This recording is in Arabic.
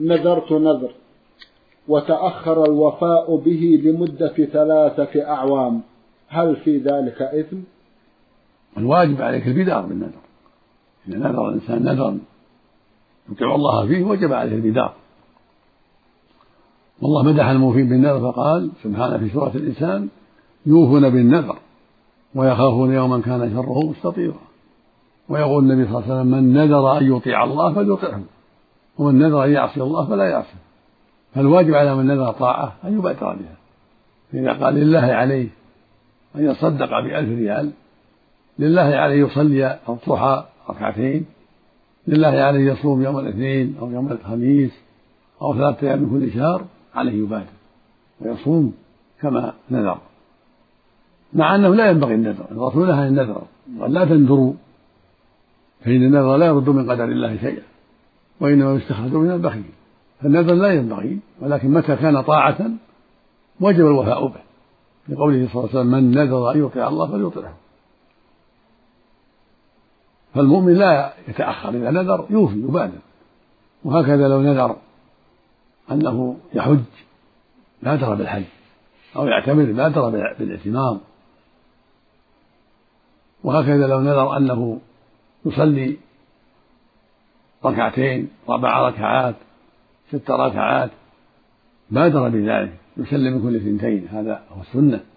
نذرت نذر وتأخر الوفاء به لمدة 3 أعوام، هل في ذلك إثم؟ الواجب عليك البدار بالنذر. إذا نذر الإنسان نذرا يطيع الله فيه وجب عليه البدار. والله مدح الموفين بالنذر فقال سبحانه في سورة الإنسان: يوفون بالنذر ويخافون يوما كان شره مستطيرا. ويقول النبي صلى الله عليه وسلم: من نذر أن يطيع الله فليطعه، ومن نذر أن يعصي الله فلا يعصيه. فالواجب على من نذر طاعة أن يبادر بها. فإذا قال لله عليه أن يصدق ب1000 ريال، لله عليه يصلي الضحى 2 لله عليه يصوم يوم الاثنين أو يوم الخميس أو 3 أيام من كل شهر، عليه يبادر ويصوم كما نذر، مع أنه لا ينبغي النذر. الرسول نهى عن النذر قال: لا تنذروا فإن النذر لا يرد من قدر الله شيئا وإنما يستخرج من البخيل. فالنذر لا ينبغي، ولكن متى كان طاعة وجب الوفاء به، لقوله صلى الله عليه وسلم: من نذر أن يطيع الله فليطعه. فالمؤمن لا يتأخر، إذا نذر يوفي يبادر. وهكذا لو نذر أنه يحج بادر بالحج، أو يعتمر بادر بالاعتمار. وهكذا لو نذر أنه يصلي 2 4 ركعات 6 ركعات بادر بذلك، يسلم من كل 2، هذا هو السنة.